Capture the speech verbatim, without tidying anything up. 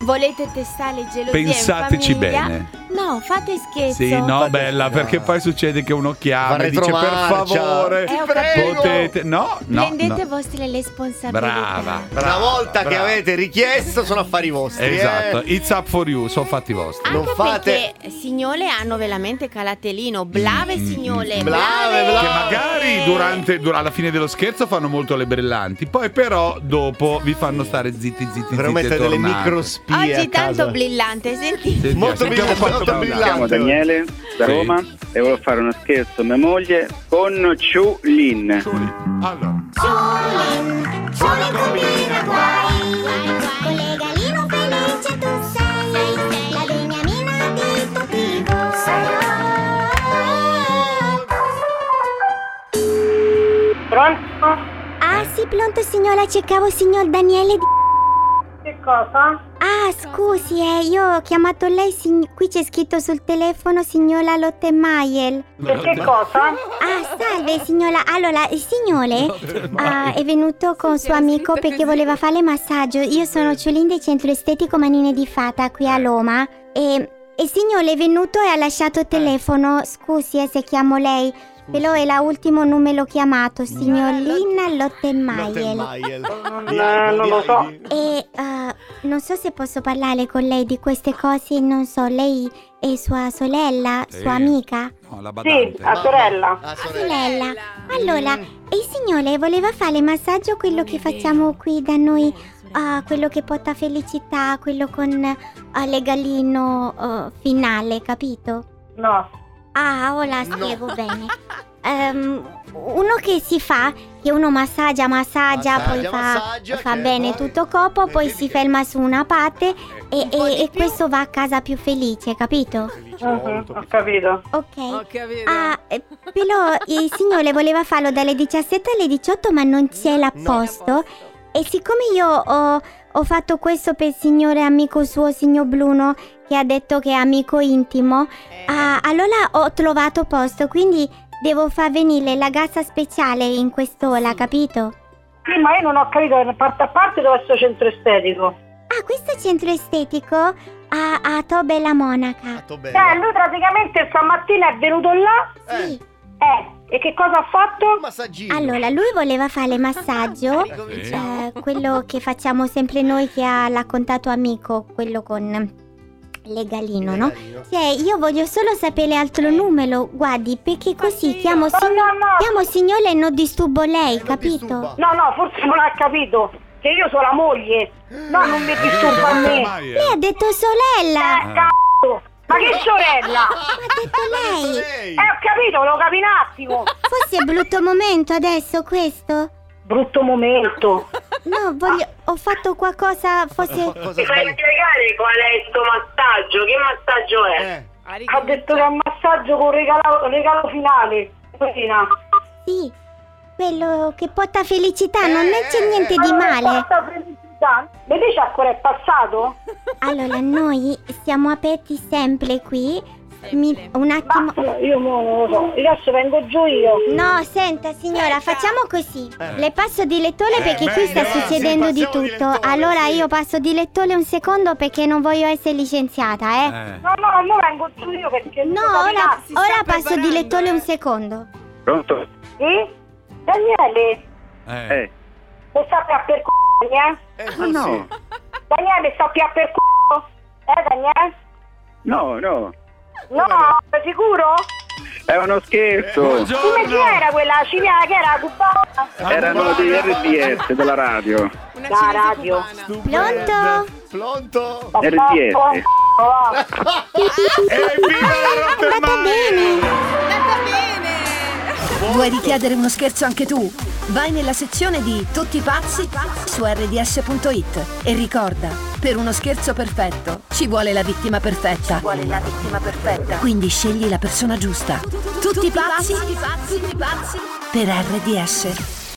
volete testare gelosia Pensateci in famiglia? bene. No, fate scherzo. Sì, no, Fate- bella, no. perché poi succede che uno chiama Va e dice per retromarcia. favore, Eh, ho capito. potete. No, no. Prendete no. vostre responsabilità. Brava, Una brava, volta che brava. avete richiesto sono affari vostri. Esatto, eh. it's up for you, sono fatti vostri. Non Anche fate- perché signole hanno veramente caratterino. Brave signole, Brave, Che brave. magari durante, dur- alla fine dello scherzo fanno molto le brillanti, poi però dopo vi fanno stare zitti zitti zitti Dovremmo e mettere delle tornate. microspie a Oggi tanto casa. brillante, senti. Senti, Molto sentiamo brillante, quanto molto brillante. brillante. Chiamo Daniele da Sì. Roma e volevo fare uno scherzo a mia moglie con Ciulin. Allora, Sole combina guai, con Legalino felice tu sei, la beniamina di tutti voi. Pronto? Ah sì, pronto signora, cercavo signor Daniele di... Che cosa? Ah scusi, eh, io ho chiamato lei, sign- qui c'è scritto sul telefono signora Lottemeier. Per che cosa? Ah, salve signora, allora il signore ah, è venuto con suo amico perché voleva fare massaggio. Io sono Ciulin del centro estetico Manine di Fata qui a Roma e, e il signore è venuto e ha lasciato il telefono. Scusi eh, se chiamo lei, però è l'ultimo numero chiamato, signor Lina Lottemeier. Eh, non lo so. E ah, non so se posso parlare con lei di queste cose, non so, lei è sua sorella, Sì. sua amica? no, la Sì, badante. a sorella. Ah, Sorella. Allora, e il signore voleva fare massaggio, quello che facciamo qui da noi, ah, quello che porta felicità, quello con ah, legalino ah, finale, capito? No. Ah, ora spiego bene. Ehm, uno che si fa, che uno massaggia, massaggia, Massaggia, poi fa, massaggia, fa che bene poi- tutto corpo, poi si ferma su una parte e, e- e questo va a casa più felice, capito? Mhm, ho capito. Ok. Ho capito. Ah, eh, però il signore voleva farlo dalle diciassette alle diciotto, ma non c'è l'apposto. E siccome io ho, ho fatto questo per il signore amico suo, signor Bruno, che ha detto che è amico intimo, ah, allora ho trovato posto, quindi devo far venire la gazza speciale in quest'ora, capito? Sì, ma io non ho capito a parte a parte dove è sto centro estetico. Ah, questo centro estetico a, a Tobe la Monaca. Eh, lui praticamente stamattina è venuto là. Sì. Eh, e che cosa ha fatto? Massagino. Allora, lui voleva fare massaggio, Sì. eh, quello che facciamo sempre noi che ha raccontato amico, quello con legalino, no? Legalino. Sì, io voglio solo sapere altro numero, guardi, perché così chiamo, No, sign- no, no. chiamo signore e non disturbo lei, non capito? disturba. No, no, forse non ha capito. Che io sono la moglie. No, non mi disturba a me. Lei ha detto sorella! Eh, cazzo! Ma che sorella? Ha detto lei! Eh, ho capito, lo capi un attimo. Forse è brutto momento adesso questo? Brutto momento. No, voglio... ho fatto qualcosa, forse... Cosa Ti fai sbagli- spiegare qual è sto massaggio? Che massaggio è? Eh, Ha detto che è un massaggio con regalo, regalo finale. Cosina. Sì, quello che porta felicità, non è- c'è niente di male. Mi dice ancora è passato? Allora, noi siamo aperti sempre qui. Mi- un attimo. Ma io mo non lo so. Adesso vengo giù io. No, senta signora, facciamo così. Le passo di lettore Eh, perché qui sta meglio, sì, succedendo di passiamo di tutto. lettore, Allora sì. io passo di lettore un secondo perché non voglio essere licenziata, eh. Eh. No, no, mo vengo giù io perché... No, lo capi un ora, attimo. ora passo di lettore un secondo. Pronto? Sì? Daniele, Eh. Eh, mi sta più a per c***o, Daniele? eh, ma no, Daniele, mi sta più a per c***o? Eh, Daniele? no, no, No, sei sicuro? è uno scherzo. Come chi Buongiorno. era quella civile che era cubana? Erano degli R D S della radio. Una La cinese radio. cubana. Pronto? Pronto? R D S. Evviva la È andata bene. Andata bene. Vuoi richiedere uno scherzo anche tu? Vai nella sezione di Tutti pazzi su erre di esse punto it e ricorda, per uno scherzo perfetto ci vuole la vittima perfetta. Ci vuole la vittima perfetta. Quindi scegli la persona giusta. Tutti pazzi per erre di esse.